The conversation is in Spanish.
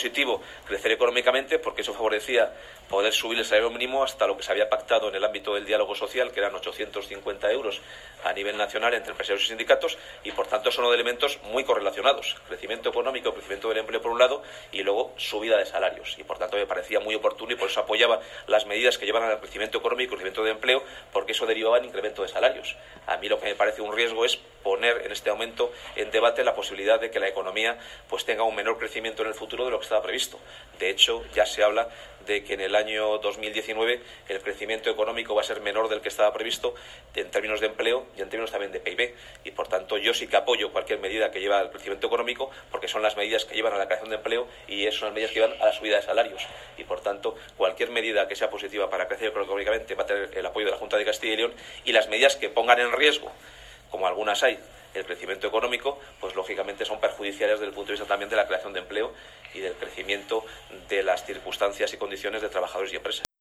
positivo crecer económicamente, porque eso favorecía poder subir el salario mínimo hasta lo que se había pactado en el ámbito del diálogo social, que eran 850 euros a nivel nacional entre empresarios y sindicatos, y por tanto son elementos muy correlacionados: crecimiento económico, crecimiento del empleo por un lado, y luego subida de salarios. Y por tanto me parecía muy oportuno, y por eso apoyaba las medidas que llevan al crecimiento económico y crecimiento de empleo, porque eso derivaba en incremento de salarios. A mí lo que me parece un riesgo es poner en este momento en debate la posibilidad de que la economía pues tenga un menor crecimiento en el futuro de lo que estaba previsto. De hecho, ya se habla de que en el año 2019 el crecimiento económico va a ser menor del que estaba previsto en términos de empleo y en términos también de PIB. Y por tanto yo sí que apoyo cualquier medida que lleve al crecimiento económico, porque son las medidas que llevan a la creación de empleo y son las medidas que llevan a la subida de salarios. Y por tanto cualquier medida que sea positiva para crecer económicamente va a tener el apoyo de la Junta de Castilla y León, y las medidas que pongan en riesgo, como algunas hay, el crecimiento económico, pues lógicamente son perjudiciales desde el punto de vista también de la creación de empleo y del crecimiento de las circunstancias y condiciones de trabajadores y empresas.